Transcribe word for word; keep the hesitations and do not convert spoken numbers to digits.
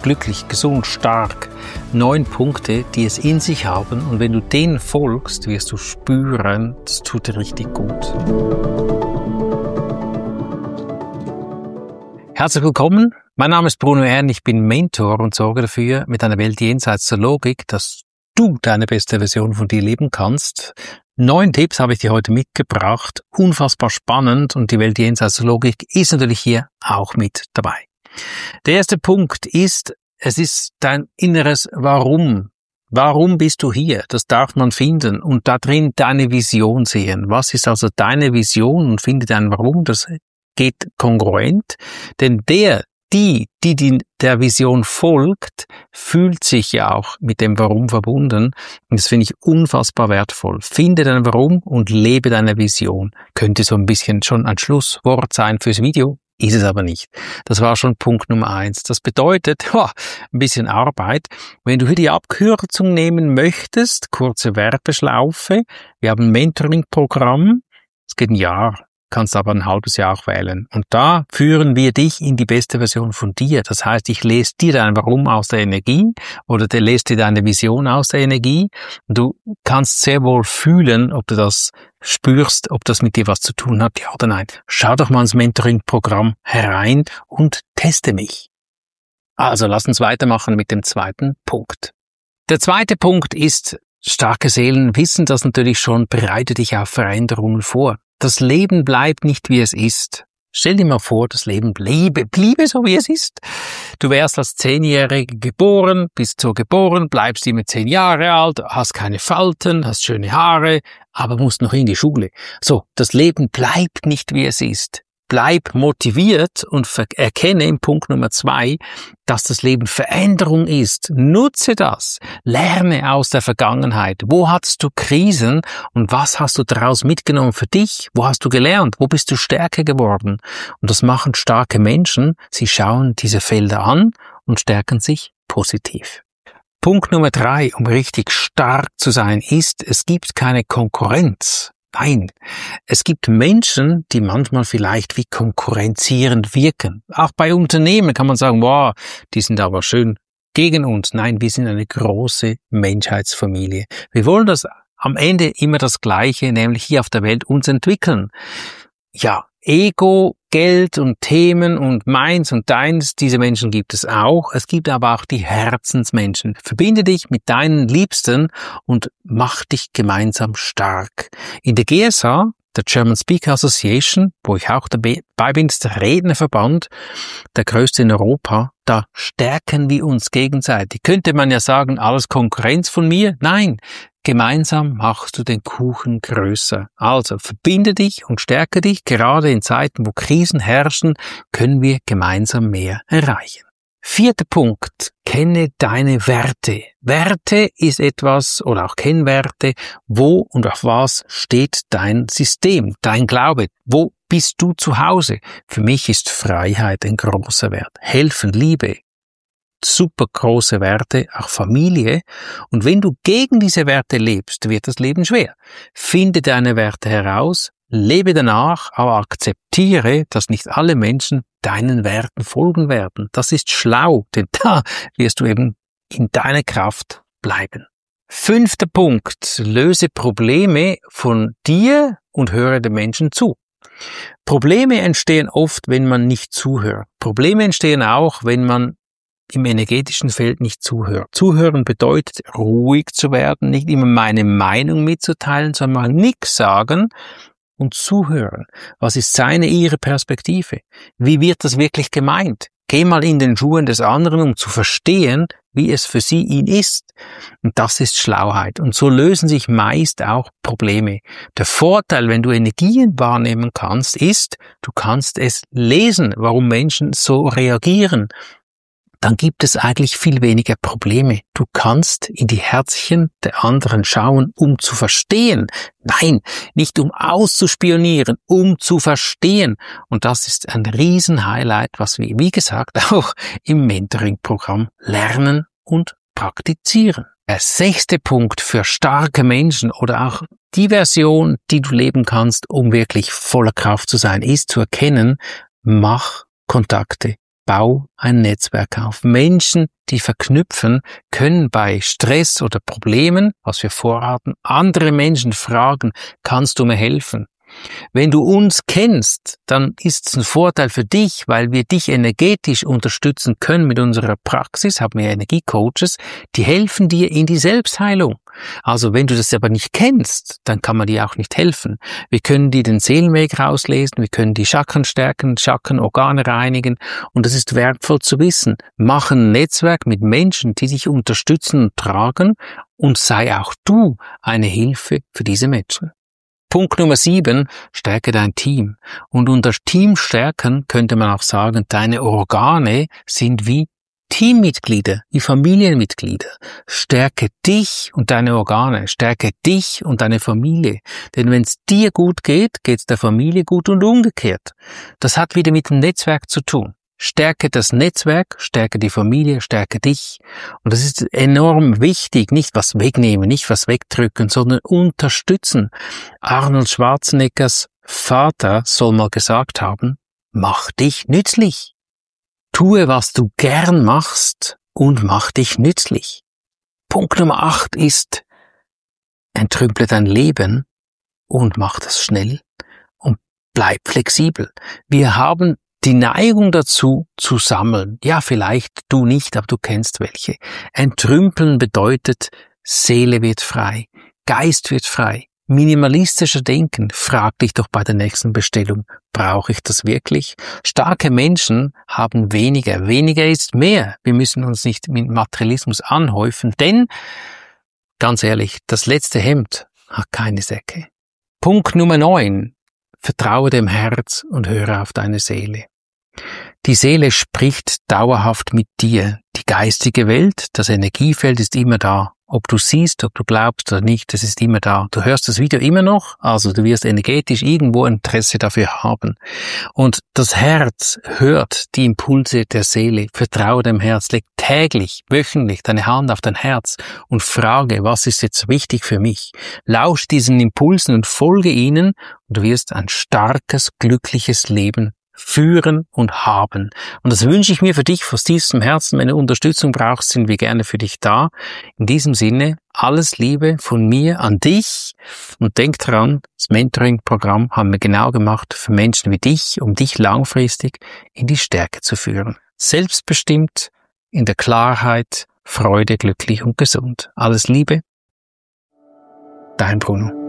glücklich, gesund, stark. Neun Punkte, die es in sich haben. Und wenn du denen folgst, wirst du spüren, das tut dir richtig gut. Herzlich willkommen. Mein Name ist Bruno Erhn. Ich bin Mentor und sorge dafür, mit einer Welt jenseits der Logik, dass du deine beste Version von dir leben kannst. Neun Tipps habe ich dir heute mitgebracht. Unfassbar spannend. Und die Welt jenseits der Logik ist natürlich hier auch mit dabei. Der erste Punkt ist, es ist dein inneres Warum. Warum bist du hier? Das darf man finden und da drin deine Vision sehen. Was ist also deine Vision und finde dein Warum? Das geht kongruent, denn der, die, die, die der Vision folgt, fühlt sich ja auch mit dem Warum verbunden. Und das finde ich unfassbar wertvoll. Finde dein Warum und lebe deine Vision. Könnte so ein bisschen schon ein Schlusswort sein fürs Video, ist es aber nicht. Das war schon Punkt Nummer eins. Das bedeutet, oh, ein bisschen Arbeit. Wenn du hier die Abkürzung nehmen möchtest, kurze Werbeschlaufe, wir haben ein Mentoring-Programm, es geht ein Jahr. Kannst aber ein halbes Jahr auch wählen. Und da führen wir dich in die beste Version von dir. Das heißt, ich lese dir dein Warum aus der Energie oder der lese dir deine Vision aus der Energie. Und du kannst sehr wohl fühlen, ob du das spürst, ob das mit dir was zu tun hat, ja oder nein. Schau doch mal ins Mentoring-Programm herein und teste mich. Also lass uns weitermachen mit dem zweiten Punkt. Der zweite Punkt ist, starke Seelen wissen das natürlich schon, bereite dich auf Veränderungen vor. Das Leben bleibt nicht, wie es ist. Stell dir mal vor, das Leben bliebe, bliebe so, wie es ist. Du wärst als Zehnjährige geboren, bist so geboren, bleibst immer zehn Jahre alt, hast keine Falten, hast schöne Haare, aber musst noch in die Schule. So, das Leben bleibt nicht, wie es ist. Bleib motiviert und erkenne im Punkt Nummer zwei, dass das Leben Veränderung ist. Nutze das. Lerne aus der Vergangenheit. Wo hattest du Krisen und was hast du daraus mitgenommen für dich? Wo hast du gelernt? Wo bist du stärker geworden? Und das machen starke Menschen. Sie schauen diese Felder an und stärken sich positiv. Punkt Nummer drei, um richtig stark zu sein, ist, es gibt keine Konkurrenz. Nein, es gibt Menschen, die manchmal vielleicht wie konkurrenzierend wirken. Auch bei Unternehmen kann man sagen, wow, die sind aber schön gegen uns. Nein, wir sind eine große Menschheitsfamilie. Wir wollen das am Ende immer das Gleiche, nämlich hier auf der Welt uns entwickeln. Ja, Ego, Geld und Themen und meins und deins, diese Menschen gibt es auch. Es gibt aber auch die Herzensmenschen. Verbinde dich mit deinen Liebsten und mach dich gemeinsam stark. In der G S A, der German Speaker Association, wo ich auch dabei bin, ist der Rednerverband, der größte in Europa, da stärken wir uns gegenseitig. Könnte man ja sagen, alles Konkurrenz von mir? Nein. Gemeinsam machst du den Kuchen größer. Also verbinde dich und stärke dich. Gerade in Zeiten, wo Krisen herrschen, können wir gemeinsam mehr erreichen. Vierter Punkt. Kenne deine Werte. Werte ist etwas, oder auch Kennwerte, wo und auf was steht dein System, dein Glaube. Wo bist du zu Hause? Für mich ist Freiheit ein großer Wert. Helfen, Liebe. Super große Werte, auch Familie. Und wenn du gegen diese Werte lebst, wird das Leben schwer. Finde deine Werte heraus, lebe danach, aber akzeptiere, dass nicht alle Menschen deinen Werten folgen werden. Das ist schlau, denn da wirst du eben in deiner Kraft bleiben. Fünfter Punkt. Löse Probleme von dir und höre den Menschen zu. Probleme entstehen oft, wenn man nicht zuhört. Probleme entstehen auch, wenn man im energetischen Feld nicht zuhört. Zuhören bedeutet, ruhig zu werden, nicht immer meine Meinung mitzuteilen, sondern mal nichts sagen und zuhören. Was ist seine, ihre Perspektive? Wie wird das wirklich gemeint? Geh mal in den Schuhen des anderen, um zu verstehen, wie es für sie ihn ist. Und das ist Schlauheit. Und so lösen sich meist auch Probleme. Der Vorteil, wenn du Energien wahrnehmen kannst, ist, du kannst es lesen, warum Menschen so reagieren. Dann gibt es eigentlich viel weniger Probleme. Du kannst in die Herzchen der anderen schauen, um zu verstehen. Nein, nicht um auszuspionieren, um zu verstehen. Und das ist ein Riesen-Highlight, was wir, wie gesagt, auch im Mentoring-Programm lernen und praktizieren. Der sechste Punkt für starke Menschen oder auch die Version, die du leben kannst, um wirklich voller Kraft zu sein, ist zu erkennen, mach Kontakte. Bau ein Netzwerk auf. Menschen, die verknüpfen, können bei Stress oder Problemen, was wir vorhatten, andere Menschen fragen, kannst du mir helfen? Wenn du uns kennst, dann ist es ein Vorteil für dich, weil wir dich energetisch unterstützen können mit unserer Praxis, haben wir Energiecoaches, die helfen dir in die Selbstheilung. Also wenn du das aber nicht kennst, dann kann man dir auch nicht helfen. Wir können dir den Seelenweg rauslesen, wir können die Chakren stärken, Chakrenorgane reinigen und das ist wertvoll zu wissen. Mach ein Netzwerk mit Menschen, die dich unterstützen und tragen und sei auch du eine Hilfe für diese Menschen. Punkt Nummer sieben, stärke dein Team. Und unter Teamstärken könnte man auch sagen, deine Organe sind wie Teammitglieder, wie Familienmitglieder. Stärke dich und deine Organe, stärke dich und deine Familie. Denn wenn es dir gut geht, geht es der Familie gut und umgekehrt. Das hat wieder mit dem Netzwerk zu tun. Stärke das Netzwerk, stärke die Familie, stärke dich. Und das ist enorm wichtig, nicht was wegnehmen, nicht was wegdrücken, sondern unterstützen. Arnold Schwarzeneggers Vater soll mal gesagt haben, mach dich nützlich. Tue, was du gern machst und mach dich nützlich. Punkt Nummer acht ist, entrümple dein Leben und mach das schnell und bleib flexibel. Wir haben die Neigung dazu, zu sammeln. Ja, vielleicht du nicht, aber du kennst welche. Entrümpeln bedeutet, Seele wird frei, Geist wird frei. Minimalistischer Denken, frag dich doch bei der nächsten Bestellung, brauche ich das wirklich? Starke Menschen haben weniger. Weniger ist mehr. Wir müssen uns nicht mit Materialismus anhäufen, denn, ganz ehrlich, das letzte Hemd hat keine Säcke. Punkt Nummer neun. Vertraue dem Herz und höre auf deine Seele. Die Seele spricht dauerhaft mit dir. Die geistige Welt, das Energiefeld ist immer da. Ob du siehst, ob du glaubst oder nicht, es ist immer da. Du hörst das Video immer noch, also du wirst energetisch irgendwo Interesse dafür haben. Und das Herz hört die Impulse der Seele. Vertraue dem Herz, leg täglich, wöchentlich deine Hand auf dein Herz und frage, was ist jetzt wichtig für mich? Lausch diesen Impulsen und folge ihnen und du wirst ein starkes, glückliches Leben führen und haben. Und das wünsche ich mir für dich aus tiefstem Herzen. Wenn du Unterstützung brauchst, sind wir gerne für dich da. In diesem Sinne, alles Liebe von mir an dich und denk dran, das Mentoring-Programm haben wir genau gemacht für Menschen wie dich, um dich langfristig in die Stärke zu führen. Selbstbestimmt, in der Klarheit, Freude, glücklich und gesund. Alles Liebe, dein Bruno.